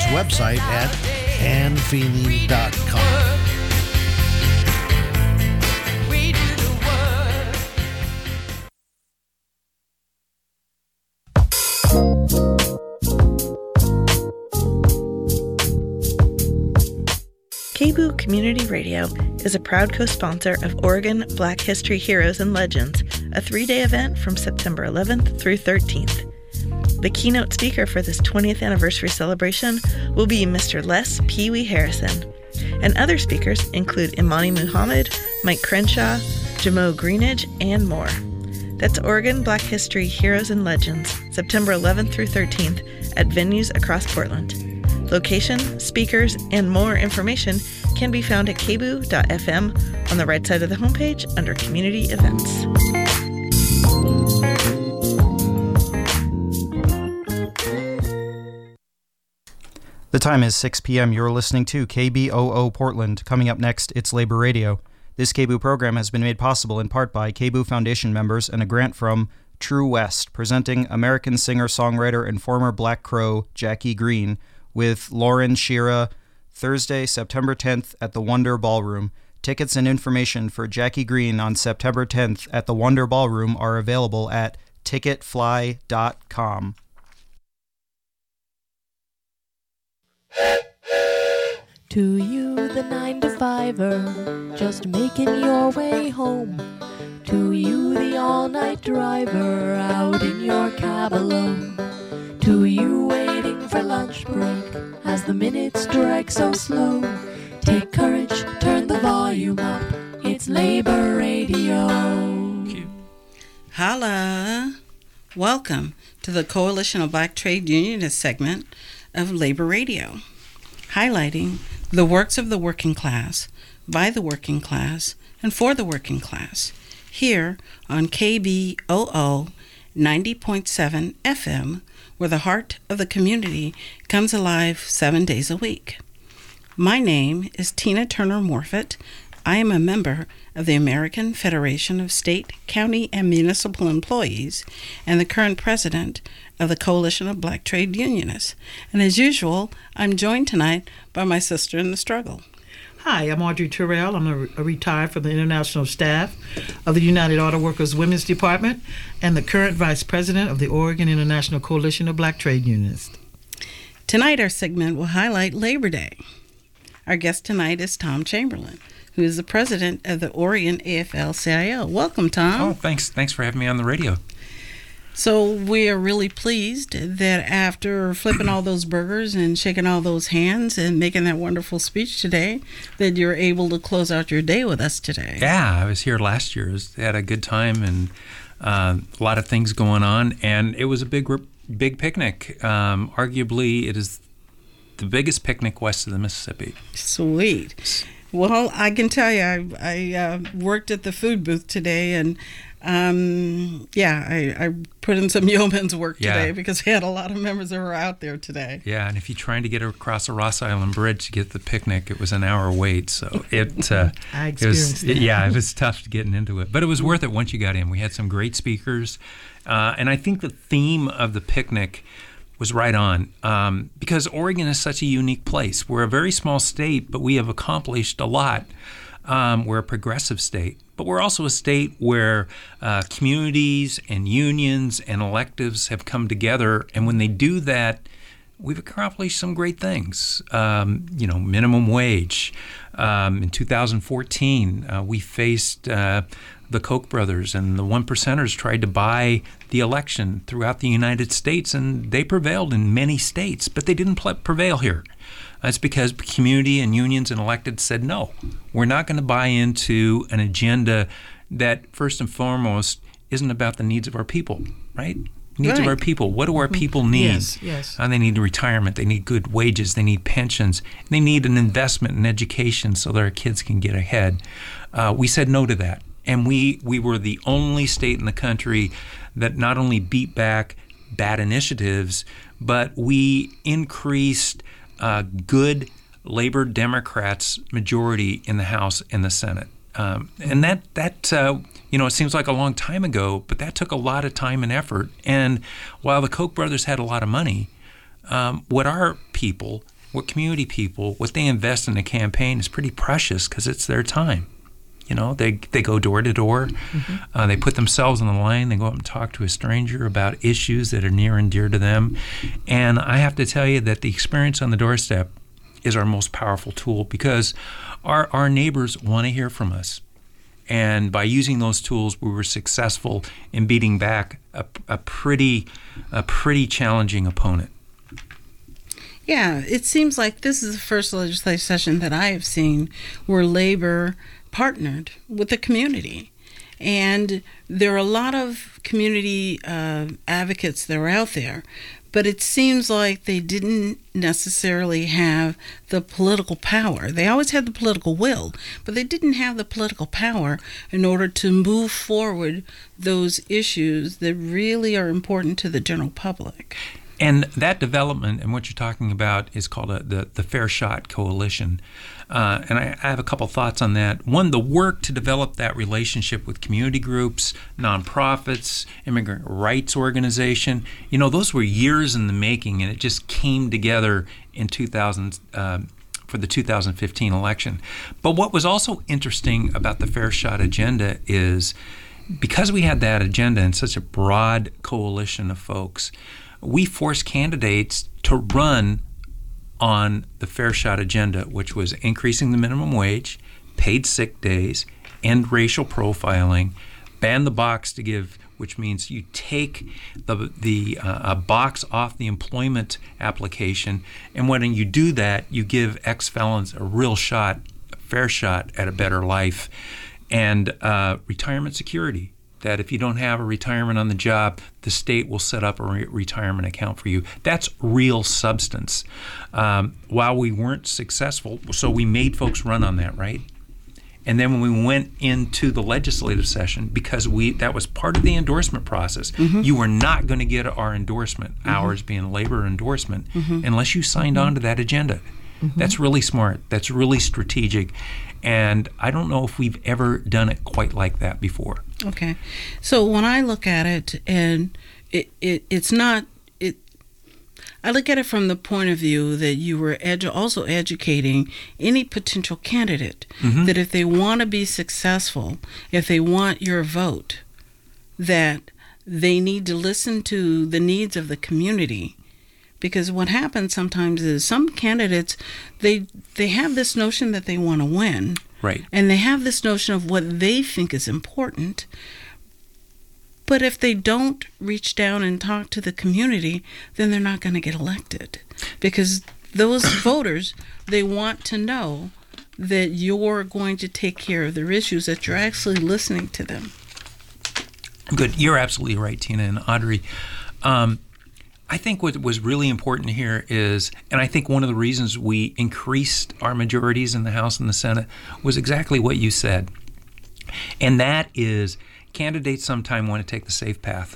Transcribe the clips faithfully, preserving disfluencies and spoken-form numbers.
website at ann feely dot com. K B O O Community Radio is a proud co-sponsor of Oregon Black History Heroes and Legends, a three-day event from September eleventh through thirteenth. The keynote speaker for this twentieth anniversary celebration will be Mister Les Pee Wee Harrison, and other speakers include Imani Muhammad, Mike Crenshaw, Jamo Greenidge, and more. That's Oregon Black History Heroes and Legends, September eleventh through thirteenth at venues across Portland. Location, speakers, and more information can be found at k b o o dot f m on the right side of the homepage under Community Events. The time is six p.m. You're listening to K B O O Portland. Coming up next, it's Labor Radio. This K B O O program has been made possible in part by K B O O Foundation members and a grant from True West, presenting American singer-songwriter and former Black Crow Jackie Green with Lauren Shira, Thursday, September tenth at the Wonder Ballroom. Tickets and information for Jackie Green on September tenth at the Wonder Ballroom are available at ticket fly dot com. To you, the nine to fiver, just making your way home. To you, the all-night driver, out in your cab alone. To you, waiting for lunch break, as the minutes drag so slow. Take courage, turn the volume up, it's Labor Radio. Holla! Welcome to the Coalition of Black Trade Unionists segment of Labor Radio, highlighting the works of the working class, by the working class, and for the working class, here on K B O O ninety point seven F M, where the heart of the community comes alive seven days a week. My name is Tina Turner Morfitt. I am a member of the American Federation of State, County, and Municipal Employees and the current president of the Coalition of Black Trade Unionists. And as usual, I'm joined tonight by my sister in the struggle. Hi, I'm Audrey Terrell. I'm a, a retired from the international staff of the United Auto Workers Women's Department and the current vice president of the Oregon International Coalition of Black Trade Unionists. Tonight, our segment will highlight Labor Day. Our guest tonight is Tom Chamberlain, who is the president of the Oregon A F L C I O. Welcome, Tom. Oh, thanks. Thanks for having me on the radio. So we are really pleased that after flipping all those burgers and shaking all those hands and making that wonderful speech today, that you're able to close out your day with us today. Yeah, I was here last year. I had a good time and uh, a lot of things going on, and it was a big, big picnic. Um, arguably, it is the biggest picnic west of the Mississippi. Sweet. Well, I can tell you, I, I uh, worked at the food booth today, and um, yeah, I, I put in some yeoman's work yeah. today because we had a lot of members that were out there today. Yeah, and if you're trying to get across the Ross Island Bridge to get the picnic, it was an hour wait. So it, uh, I it was, experienced that. yeah, it was tough getting into it, but it was worth it once you got in. We had some great speakers, uh, and I think the theme of the picnic was right on, um, because Oregon is such a unique place. We're a very small state, but we have accomplished a lot. Um, we're a progressive state, but we're also a state where uh, communities and unions and electives have come together, and when they do that, we've accomplished some great things. Um, you know, minimum wage. Um, in two thousand fourteen, uh, we faced uh, the Koch brothers, and the one percenters tried to buy the election throughout the United States, and they prevailed in many states, but they didn't pl- prevail here. That's because community and unions and elected said, no, we're not going to buy into an agenda that, first and foremost, isn't about the needs of our people, right? Needs right. of our people. What do our people need? Yes, yes. Uh, they need retirement. They need good wages. They need pensions. They need an investment in education so that our kids can get ahead. Uh, we said no to that. And we, we were the only state in the country that not only beat back bad initiatives, but we increased uh, good labor Democrats' majority in the House and the Senate. Um, and that, that uh, you know, it seems like a long time ago, but that took a lot of time and effort. And while the Koch brothers had a lot of money, um, what our people what community people, what they invest in a campaign is pretty precious because it's their time. You know, they they go door to door, mm-hmm. uh, they put themselves on the line, they go up and talk to a stranger about issues that are near and dear to them. And I have to tell you that the experience on the doorstep is our most powerful tool because our, our neighbors want to hear from us. And by using those tools, we were successful in beating back a, a pretty a pretty challenging opponent. Yeah, it seems like this is the first legislative session that I have seen where labor partnered with the community. And there are a lot of community uh, advocates that are out there, but it seems like they didn't necessarily have the political power. They always had the political will, but they didn't have the political power in order to move forward those issues that really are important to the general public. And that development and what you're talking about is called a, the, the Fair Shot Coalition. Uh, and I, I have a couple thoughts on that. One, the work to develop that relationship with community groups, nonprofits, immigrant rights organization, you know, those were years in the making, and it just came together in two thousand uh, for the two thousand fifteen election. But what was also interesting about the Fair Shot agenda is because we had that agenda and such a broad coalition of folks, we forced candidates to run on the Fair Shot agenda, which was increasing the minimum wage, paid sick days, end racial profiling, ban the box to give, which means you take the the uh, a box off the employment application, and when you do that, you give ex-felons a real shot, a fair shot at a better life, and uh, retirement security. That if you don't have a retirement on the job, the state will set up a re- retirement account for you. That's real substance. Um, while we weren't successful, so we made folks run on that, right? And then when we went into the legislative session, because we that was part of the endorsement process, mm-hmm. you were not going to get our endorsement, mm-hmm. ours being labor endorsement, mm-hmm. unless you signed mm-hmm. on to that agenda. Mm-hmm. That's really smart. That's really strategic. And I don't know if we've ever done it quite like that before. Okay. So when I look at it, and it, it it's not, it. I look at it from the point of view that you were edu- also educating any potential candidate mm-hmm. that if they want to be successful, if they want your vote, that they need to listen to the needs of the community. Because what happens sometimes is some candidates, they they have this notion that they want to win. Right. And they have this notion of what they think is important. But if they don't reach down and talk to the community, then they're not going to get elected. Because those voters, they want to know that you're going to take care of their issues, that you're actually listening to them. Good. You're absolutely right, Tina and Audrey. Um, I think what was really important here is, and I think one of the reasons we increased our majorities in the House and the Senate was exactly what you said. And that is candidates sometimes want to take the safe path.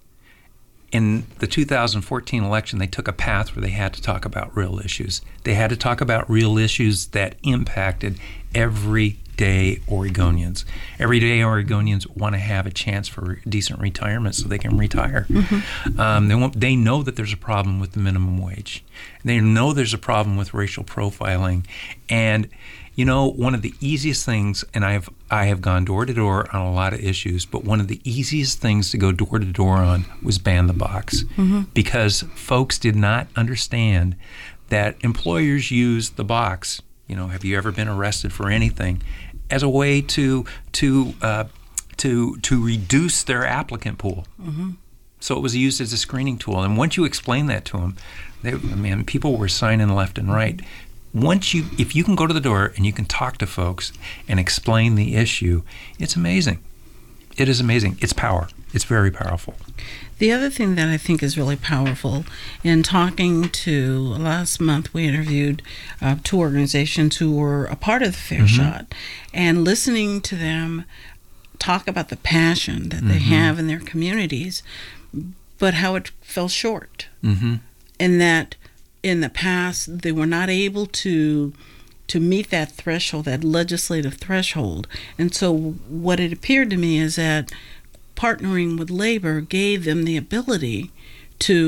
In the two thousand fourteen election, they took a path where they had to talk about real issues. They had to talk about real issues that impacted everyday Oregonians. Everyday Oregonians want to have a chance for decent retirement so they can retire. Mm-hmm. Um, they, want, they know that there's a problem with the minimum wage. They know there's a problem with racial profiling. And you know, one of the easiest things, and I've I have gone door to door on a lot of issues, but one of the easiest things to go door to door on was ban the box, mm-hmm. because folks did not understand that employers use the box. You know, have you ever been arrested for anything, as a way to to uh, to to reduce their applicant pool. Mm-hmm. So it was used as a screening tool. And once you explain that to them, they, I mean, people were signing left and right. Once you, if you can go to the door and you can talk to folks and explain the issue, it's amazing. It is amazing. It's power. It's very powerful. The other thing that I think is really powerful, in talking to, last month we interviewed uh, two organizations who were a part of the Fair mm-hmm. Shot, and listening to them talk about the passion that mm-hmm. they have in their communities, but how it fell short. Mm-hmm. And that in the past, they were not able to to meet that threshold, that legislative threshold. And so what it appeared to me is that partnering with labor gave them the ability to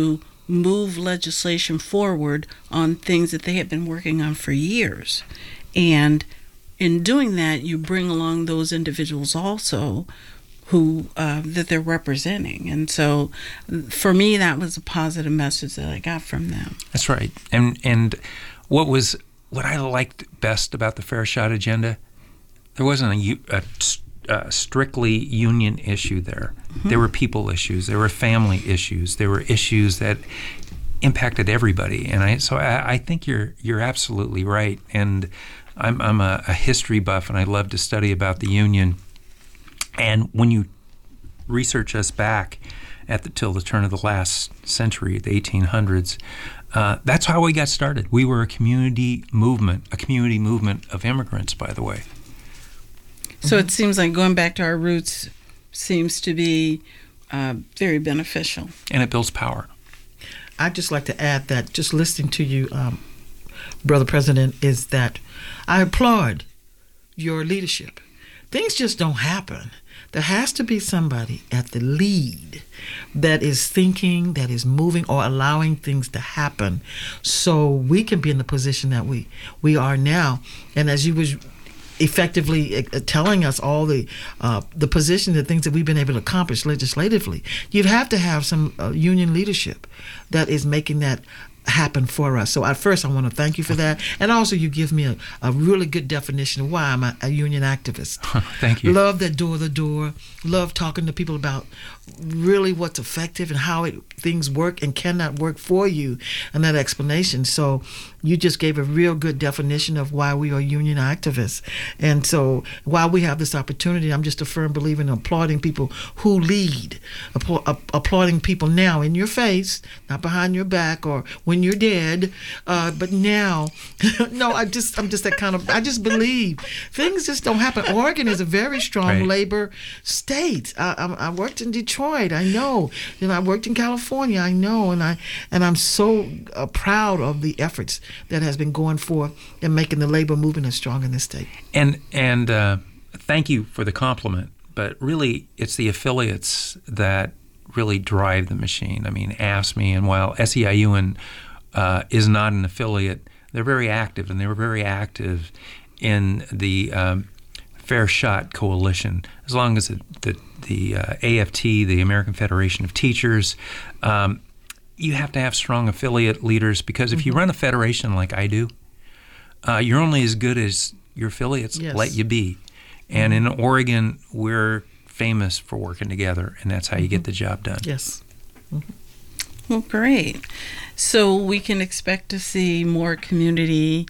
move legislation forward on things that they have been working on for years. And in doing that, you bring along those individuals also who uh, that they're representing. And so for me, that was a positive message that I got from them. That's right. And and what was what I liked best about the Fair Shot agenda, there wasn't a, a, a strictly union issue there. Mm-hmm. There were people issues. There were family issues. There were issues that impacted everybody. And I so I, I think you're you're absolutely right. And I'm I'm a, a history buff, and I love to study about the union. And when you research us back at the till the turn of the last century, the eighteen hundreds, uh, that's how we got started. We were a community movement, a community movement of immigrants, by the way. So mm-hmm. It seems like going back to our roots seems to be uh, very beneficial. And it builds power. I'd just like to add that just listening to you, um, Brother President, is that I applaud your leadership. Things just don't happen. There has to be somebody at the lead that is thinking, that is moving or allowing things to happen so we can be in the position that we, we are now. And as you was effectively uh, telling us all the uh, the positions and things that we've been able to accomplish legislatively, you'd have to have some uh, union leadership that is making that happen for us. So at first I want to thank you for that, and also you give me a, a really good definition of why I'm a, a union activist. Thank you. Love that door to door, love talking to people about really what's effective and how it, things work and cannot work for you, and that explanation. So you just gave a real good definition of why we are union activists. And so while we have this opportunity, I'm just a firm believer in applauding people who lead, Appla- applauding people now in your face, not behind your back or when you're dead, uh, but now. no, I just, I'm just that kind of, I just believe things just don't happen. Oregon is a very strong right. labor state. I, I, I worked in Detroit, I know. And I worked in California, I know. And I and I'm so uh, proud of the efforts that has been going forth in making the labor movement as strong in this state. And and uh, thank you for the compliment. But really, it's the affiliates that really drive the machine. I mean, A F S C M E, and while S E I U N uh, is not an affiliate, they're very active, and they were very active in the um, Fair Shot Coalition. As long as the, the, the uh, A F T, the American Federation of Teachers, um, you have to have strong affiliate leaders, because if mm-hmm. you run a federation like I do, uh, you're only as good as your affiliates yes. let you be. And in Oregon, we're famous for working together, and that's how you mm-hmm. get the job done. Yes. Mm-hmm. Well, great. So we can expect to see more community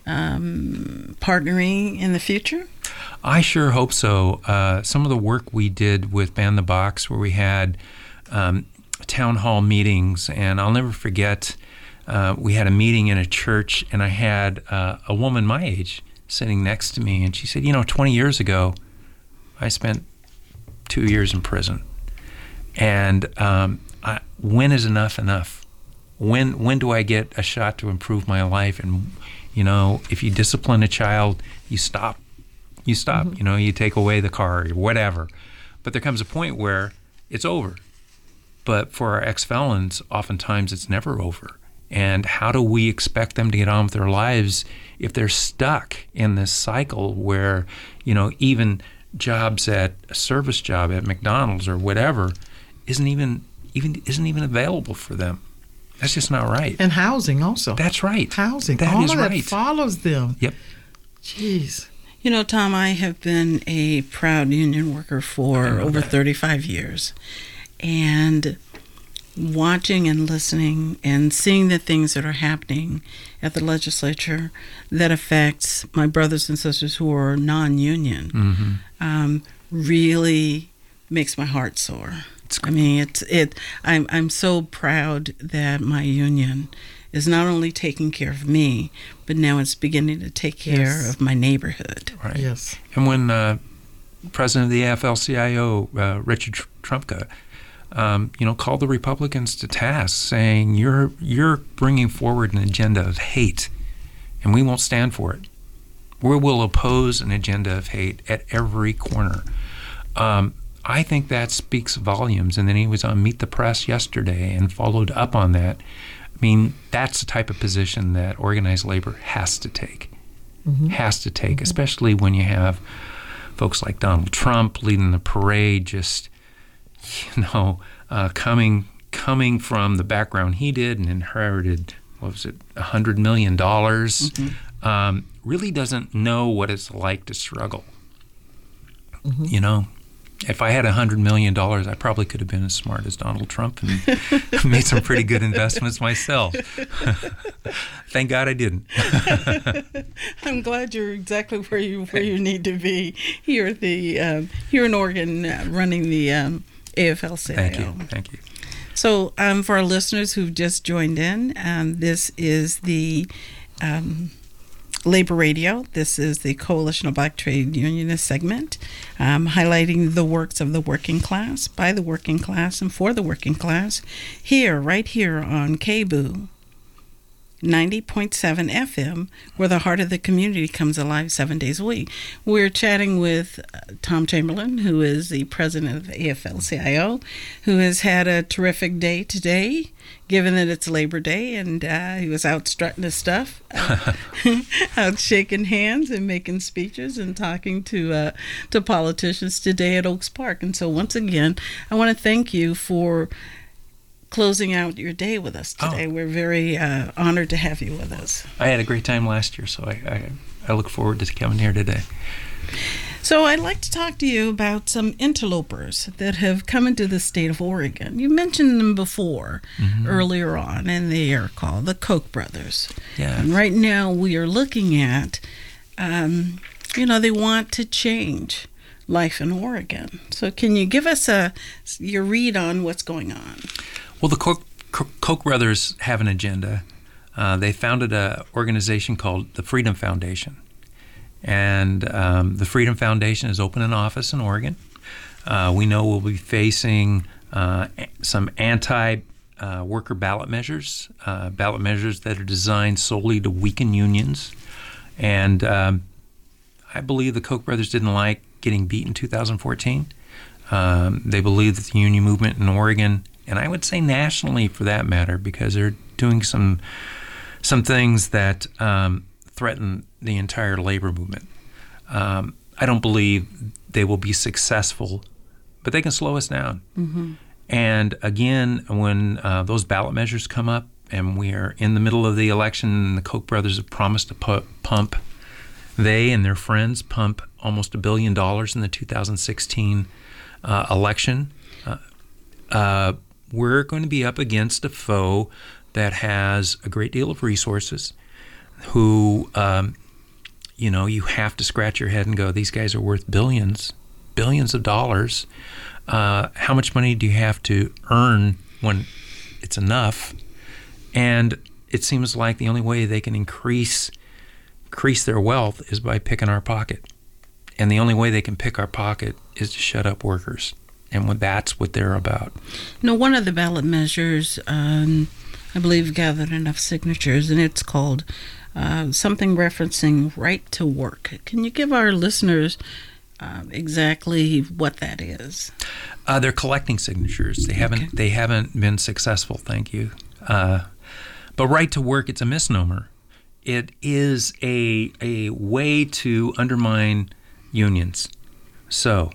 um, partnering in the future? I sure hope so. Uh, some of the work we did with Ban the Box, where we had um, town hall meetings, and I'll never forget, uh, we had a meeting in a church, and I had uh, a woman my age sitting next to me, and she said, you know, twenty years ago, I spent two years in prison. And um, I, when is enough enough? When when do I get a shot to improve my life? And, you know, if you discipline a child, you stop. You stop. Mm-hmm. You know, you take away the car or whatever. But there comes a point where it's over. But for our ex-felons, oftentimes it's never over. And how do we expect them to get on with their lives if they're stuck in this cycle where, you know, even jobs at a service job at McDonald's or whatever isn't even even isn't even available for them? That's just not right. And housing also. That's right. Housing. That All is of that right. follows them. Yep. Jeez. You know, Tom, I have been a proud union worker for over that. thirty-five years. And watching and listening and seeing the things that are happening at the legislature that affects my brothers and sisters who are non-union Mm-hmm. um, really makes my heart soar. I mean, it's it. I'm I'm so proud that my union is not only taking care of me, but now it's beginning to take care Yes. of my neighborhood. Right. Yes. And when uh, President of the A F L C I O, uh, Richard Tr- Trumka, um, you know, called the Republicans to task, saying you're you're bringing forward an agenda of hate, and we won't stand for it. We will oppose an agenda of hate at every corner. Um, I think that speaks volumes. And then he was on Meet the Press yesterday and followed up on that. I mean, that's the type of position that organized labor has to take. Mm-hmm. Has to take, mm-hmm. especially when you have folks like Donald Trump leading the parade, just, you know, uh, coming coming from the background he did and inherited, what was it, one hundred million dollars, mm-hmm. um, really doesn't know what it's like to struggle. Mm-hmm. You know, if I had one hundred million dollars, I probably could have been as smart as Donald Trump and made some pretty good investments myself. Thank God I didn't. I'm glad you're exactly where you where you need to be here at the um, here in Oregon, uh, running the um, A F L C I O. Thank you. Thank you. So, um, for our listeners who've just joined in, um, this is the um, Labor Radio. This is the Coalition of Black Trade Unionist segment, um, highlighting the works of the working class, by the working class, and for the working class, here, right here on K B O O ninety point seven F M, where the heart of the community comes alive seven days a week. We're chatting with uh, Tom Chamberlain, who is the president of the A F L C I O, who has had a terrific day today, given that it's Labor Day, and uh, he was out strutting his stuff, uh, out shaking hands and making speeches and talking to uh, to politicians today at Oaks Park. And so once again, I want to thank you for closing out your day with us today. Oh. We're very uh, honored to have you with us. I had a great time last year, so I, I, I look forward to coming here today. So I'd like to talk to you about some interlopers that have come into the state of Oregon. You mentioned them before, mm-hmm. earlier on, and they are called the Koch brothers. Yeah. And right now we are looking at, um, you know, they want to change life in Oregon. So can you give us a your read on what's going on? Well, the Koch, Koch brothers have an agenda. Uh, they founded an organization called the Freedom Foundation. And um, the Freedom Foundation is open an office in Oregon. Uh, we know we'll be facing uh, some anti-worker uh, ballot measures, uh, ballot measures that are designed solely to weaken unions. And um, I believe the Koch brothers didn't like getting beat in two thousand fourteen. Um, they believe that the union movement in Oregon, and I would say nationally for that matter, because they're doing some some things that um, threaten the entire labor movement. Um, I don't believe they will be successful, but they can slow us down. Mm-hmm. And again, when uh, those ballot measures come up and we are in the middle of the election and the Koch brothers have promised to pu- pump, they and their friends pump almost a billion dollars in the two thousand sixteen uh, election, uh, uh, we're going to be up against a foe that has a great deal of resources, who, um, you know, you have to scratch your head and go, these guys are worth billions, billions of dollars. Uh, how much money do you have to earn when it's enough? And it seems like the only way they can increase increase their wealth is by picking our pocket. And the only way they can pick our pocket is to shut up workers. And that's what they're about. No, one of the ballot measures, um, I believe, gathered enough signatures, and it's called uh, something referencing right to work. Can you give our listeners uh, exactly what that is? Uh, they're collecting signatures. They haven't. Okay. They haven't been successful. Thank you. Uh, but right to work, it's a misnomer. It is a a way to undermine unions. So,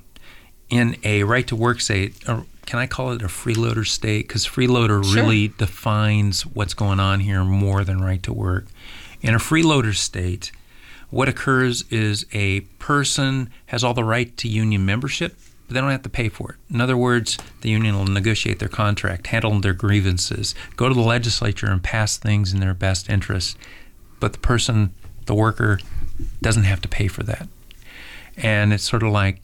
in a right to work state, or can I call it a freeloader state? Because freeloader sure. really defines what's going on here more than right to work. In a freeloader state, what occurs is a person has all the right to union membership, but they don't have to pay for it. In other words, the union will negotiate their contract, handle their grievances, go to the legislature and pass things in their best interest. But the person, the worker, doesn't have to pay for that. And it's sort of like,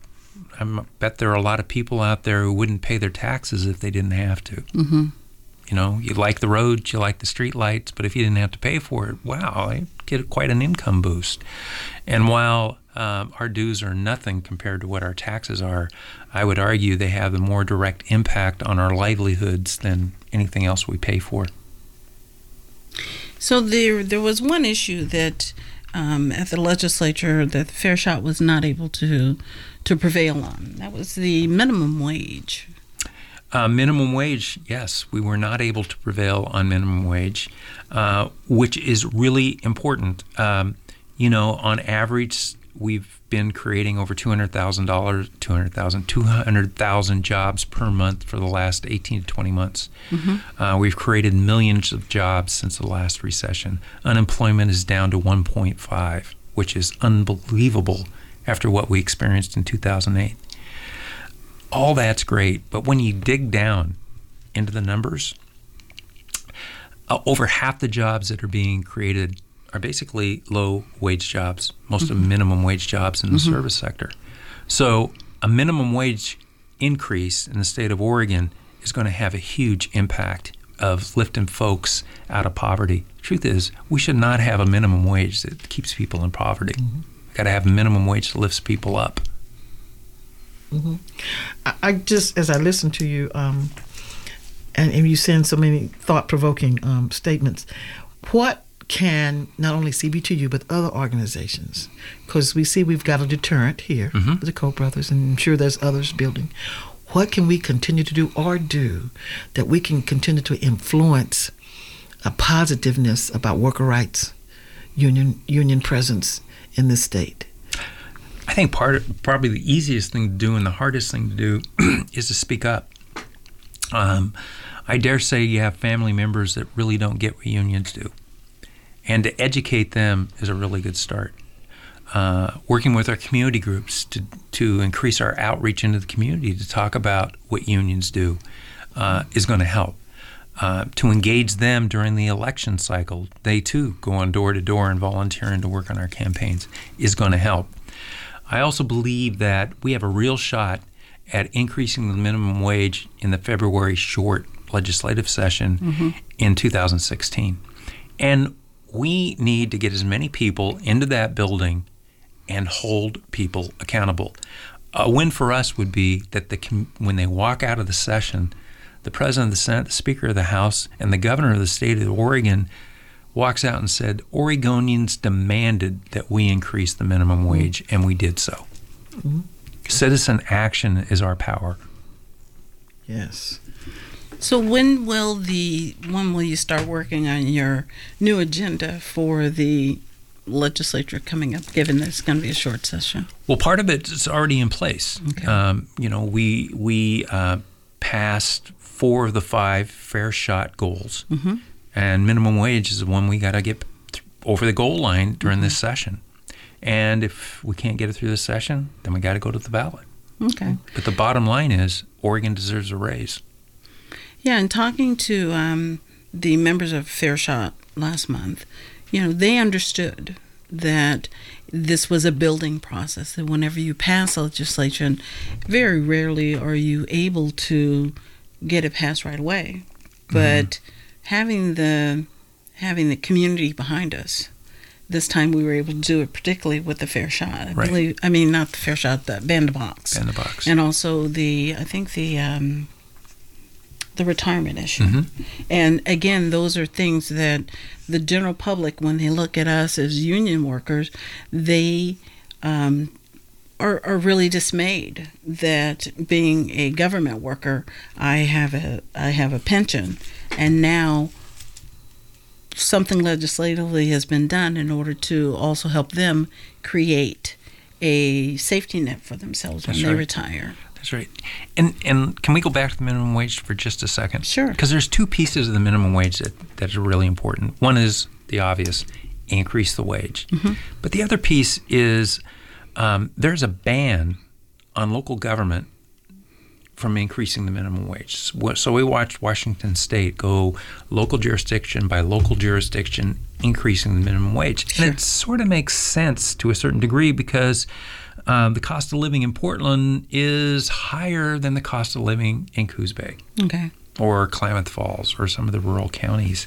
I bet there are a lot of people out there who wouldn't pay their taxes if they didn't have to. Mm-hmm. You know, you like the roads, you like the street lights, but if you didn't have to pay for it, wow, I get quite an income boost. And while um, our dues are nothing compared to what our taxes are, I would argue they have a more direct impact on our livelihoods than anything else we pay for. So there, there was one issue that um, at the legislature that the Fair Shot was not able to to prevail on. That was the minimum wage. Uh, minimum wage, yes, we were not able to prevail on minimum wage, uh, which is really important. Um, you know, on average, we've been creating over two hundred thousand dollars, two hundred thousand, two hundred thousand jobs per month for the last eighteen to twenty months. Mm-hmm. Uh, we've created millions of jobs since the last recession. Unemployment is down to one point five, which is unbelievable after what we experienced in two thousand eight. All that's great, but when you dig down into the numbers, uh, over half the jobs that are being created are basically low-wage jobs, most mm-hmm. of minimum wage jobs in the mm-hmm. service sector. So a minimum wage increase in the state of Oregon is going to have a huge impact of lifting folks out of poverty. Truth is, we should not have a minimum wage that keeps people in poverty. Mm-hmm. We've got to have a minimum wage that lifts people up. Mm-hmm. I, I just, as I listen to you, um, and, and you send so many thought-provoking um, statements, what can not only C B T U but other organizations, because we see we've got a deterrent here, mm-hmm. with the Koch brothers, and I'm sure there's others building. What can we continue to do or do that we can continue to influence a positiveness about worker rights, union union presence in this state? I think part of, probably the easiest thing to do and the hardest thing to do is to speak up. Um, I dare say you have family members that really don't get what unions do. And to educate them is a really good start. Uh, working with our community groups to, to increase our outreach into the community to talk about what unions do uh, is going to help. Uh, to engage them during the election cycle, they too go on door to door and volunteering to work on our campaigns is going to help. I also believe that we have a real shot at increasing the minimum wage in the February short legislative session mm-hmm. in two thousand sixteen. And we need to get as many people into that building and hold people accountable. A win for us would be that the when they walk out of the session, the President of the Senate, the Speaker of the House, and the Governor of the state of Oregon walks out and said, Oregonians demanded that we increase the minimum wage, and we did so. Mm-hmm. Citizen action is our power. Yes. So when will the when will you start working on your new agenda for the legislature coming up, given that it's going to be a short session? Well, part of it is already in place. Okay. Um, you know, we we uh, passed four of the five Fair Shot goals, mm-hmm. and minimum wage is the one we got to get th- over the goal line during mm-hmm. this session. And if we can't get it through this session, then we got to go to the ballot. Okay. But the bottom line is Oregon deserves a raise. Yeah, and talking to um, the members of Fair Shot last month, you know, they understood that this was a building process, that whenever you pass legislation, very rarely are you able to get it passed right away. But mm-hmm. having the having the community behind us, this time we were able to do it, particularly with the Fair Shot. I right. believe, I mean, not the Fair Shot, the Band-a-Box. Band-a-Box. And also the, I think the... Um, the retirement issue. Mm-hmm. And again, those are things that the general public, when they look at us as union workers, they um, are, are really dismayed that being a government worker, I have a I have a pension, and now something legislatively has been done in order to also help them create a safety net for themselves when That's they right. retire. That's right. And and can we go back to the minimum wage for just a second? Sure. Because there's two pieces of the minimum wage that, that are really important. One is the obvious, increase the wage. Mm-hmm. But the other piece is um, there's a ban on local government from increasing the minimum wage. So we watched Washington State go local jurisdiction by local jurisdiction increasing the minimum wage. Sure. And it sort of makes sense to a certain degree because Um, the cost of living in Portland is higher than the cost of living in Coos Bay. Okay. Or Klamath Falls or some of the rural counties.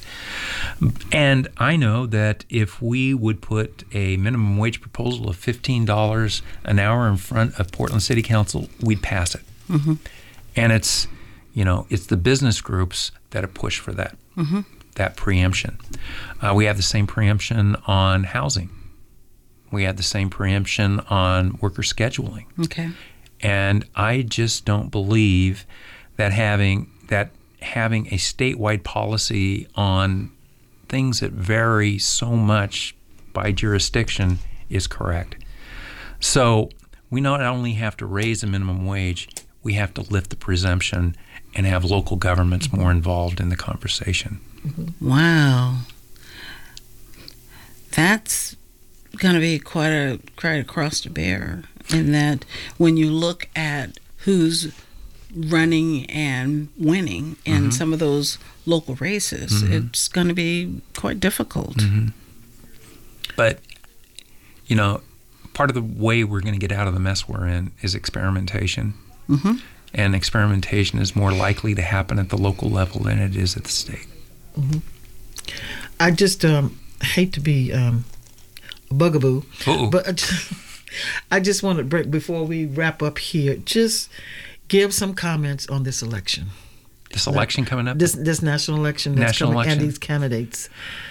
And I know that if we would put a minimum wage proposal of fifteen dollars an hour in front of Portland City Council, we'd pass it. Mm-hmm. And it's, you know, it's the business groups that have pushed for that, mm-hmm. that preemption. Uh, we have the same preemption on housing. We had the same preemption on worker scheduling. Okay. And I just don't believe that having that having a statewide policy on things that vary so much by jurisdiction is correct. So we not only have to raise the minimum wage, we have to lift the presumption and have local governments more involved in the conversation. Wow. That's going to be quite a quite a cross to bear, in that when you look at who's running and winning in Mm-hmm. some of those local races, Mm-hmm. it's going to be quite difficult. Mm-hmm. But, you know, part of the way we're going to get out of the mess we're in is experimentation. Mm-hmm. And experimentation is more likely to happen at the local level than it is at the state. Mm-hmm. I just um, hate to be um, a bugaboo, Uh-oh. but I just, I just want to break before we wrap up here. Just give some comments on this election. This election coming up? This this national election that's National coming, election. and these candidates.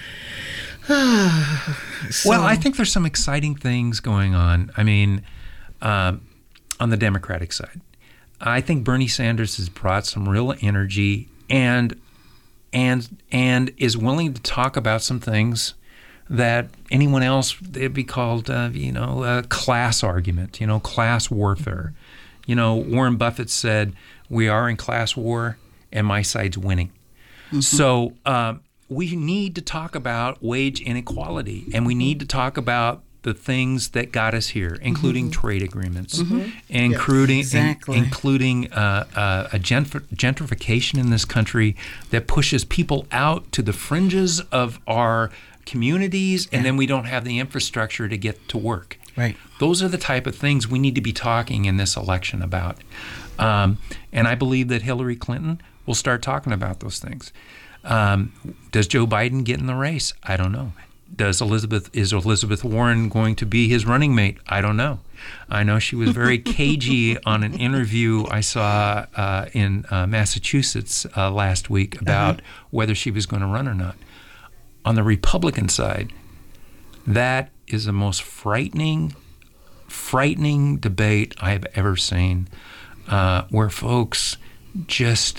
So- Well, I think there's some exciting things going on. I mean, um, on the Democratic side, I think Bernie Sanders has brought some real energy and and and is willing to talk about some things that anyone else, it'd be called, uh, you know, a class argument, you know, class warfare. You know, Warren Buffett said, "We are in class war, and my side's winning." Mm-hmm. So um, we need to talk about wage inequality, and we need to talk about the things that got us here, including mm-hmm. trade agreements, mm-hmm. including yes, exactly. in, including uh, uh, a gentr- gentrification in this country that pushes people out to the fringes of our communities, yeah. and then we don't have the infrastructure to get to work. Right. Those are the type of things we need to be talking in this election about. Um, and I believe that Hillary Clinton will start talking about those things. Um, does Joe Biden get in the race? I don't know. Does Elizabeth is Elizabeth Warren going to be his running mate? I don't know. I know she was very cagey on an interview I saw uh, in uh, Massachusetts uh, last week about uh-huh. whether she was going to run or not. On the Republican side, that is the most frightening, frightening debate I have ever seen, uh, where folks just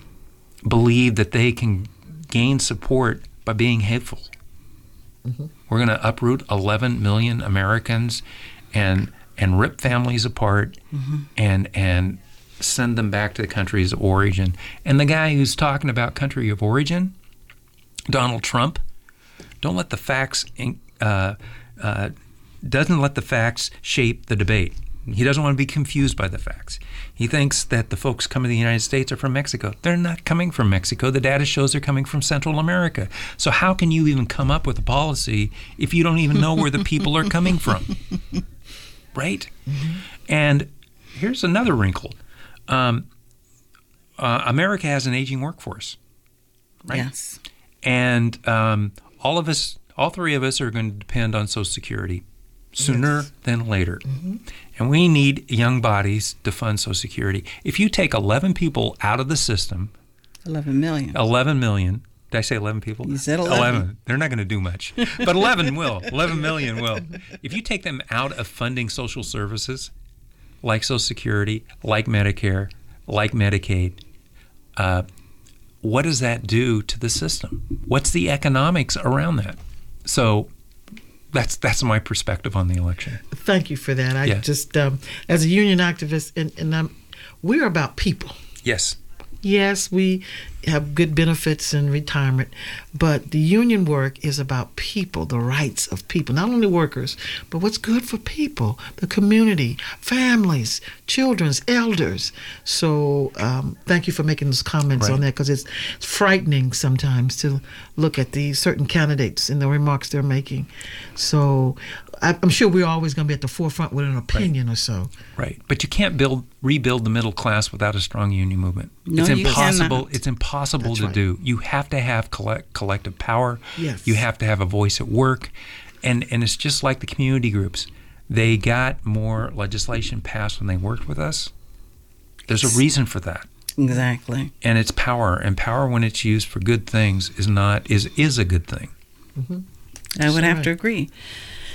believe that they can gain support by being hateful. Mm-hmm. We're going to uproot eleven million Americans and and rip families apart mm-hmm. and and send them back to the countries of origin. And the guy who's talking about country of origin, Donald Trump, don't let the facts uh, uh, doesn't let the facts shape the debate. He doesn't want to be confused by the facts. He thinks that the folks coming to the United States are from Mexico. They're not coming from Mexico. The data shows they're coming from Central America. So how can you even come up with a policy if you don't even know where the people are coming from? Right? Mm-hmm. And here's another wrinkle. Um, uh, America has an aging workforce. Right? Yes. And um, all of us, all three of us are going to depend on Social Security sooner yes. than later. Mm-hmm. And we need young bodies to fund Social Security. If you take eleven people out of the system, eleven million. eleven million. Did I say eleven people? You said eleven. eleven. They're not going to do much. But eleven will. eleven million will. If you take them out of funding social services, like Social Security, like Medicare, like Medicaid, uh, what does that do to the system? What's the economics around that? So that's that's my perspective on the election. Thank you for that. I yeah. just, um, as a union activist, and, and I'm, we're about people. Yes. Yes, we have good benefits and retirement, but the union work is about people, the rights of people, not only workers, but what's good for people, the community, families, children, elders. So um, thank you for making those comments right. on that, because it's frightening sometimes to look at these certain candidates and the remarks they're making. So I'm sure we're always going to be at the forefront with an opinion right. or so. Right, but you can't build rebuild the middle class without a strong union movement. No, it's impossible. You cannot. It's impossible That's to right. do. You have to have collect, collective power. Yes. You have to have a voice at work, and and it's just like the community groups. They got more legislation passed when they worked with us. There's a reason for that. Exactly. And it's power, and power when it's used for good things is not is is a good thing. Mm-hmm. I would That's have right. to agree.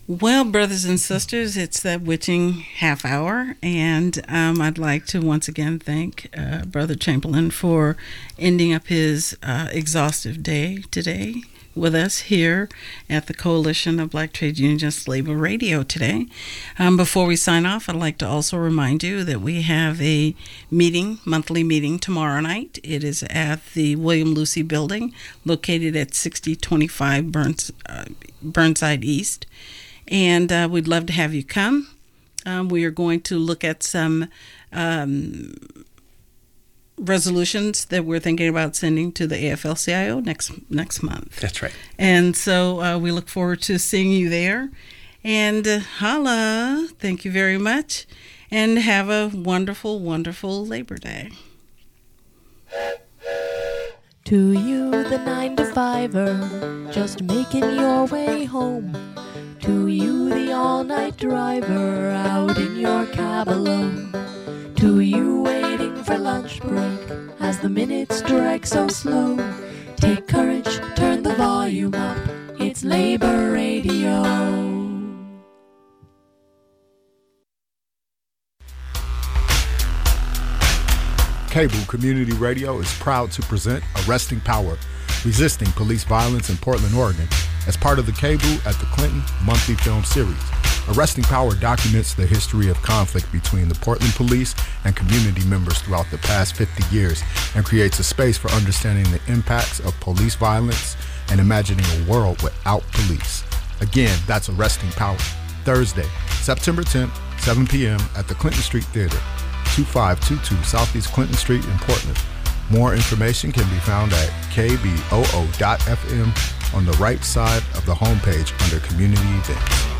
Well, brothers and sisters, it's that witching half hour, and um, I'd like to once again thank uh, Brother Chamberlain for ending up his uh, exhaustive day today with us here at the Coalition of Black Trade Unionists Labor Radio today. Um, before we sign off, I'd like to also remind you that we have a meeting, monthly meeting tomorrow night. It is at the William Lucy Building, located at sixty twenty-five Burns, uh, Burnside East. And uh, we'd love to have you come. Um, we are going to look at some um, resolutions that we're thinking about sending to the A F L C I O next next month. That's right. And so uh, we look forward to seeing you there. And uh, holla, thank you very much. And have a wonderful, wonderful Labor Day. To you, the nine to fiver, just making your way home. To you, the all-night driver, out in your cab alone. To you, waiting for lunch break, as the minutes drag so slow. Take courage, turn the volume up, it's Labor Radio. Cable Community Radio is proud to present Arresting Power, Resisting Police Violence in Portland, Oregon, as part of the Cable at the Clinton monthly film series. Arresting Power documents the history of conflict between the Portland police and community members throughout the past fifty years and creates a space for understanding the impacts of police violence and imagining a world without police. Again, that's Arresting Power. Thursday, September tenth, seven p.m. at the Clinton Street Theater, twenty-five twenty-two Southeast Clinton Street in Portland. More information can be found at k b o o dot f m on the right side of the homepage under Community Events.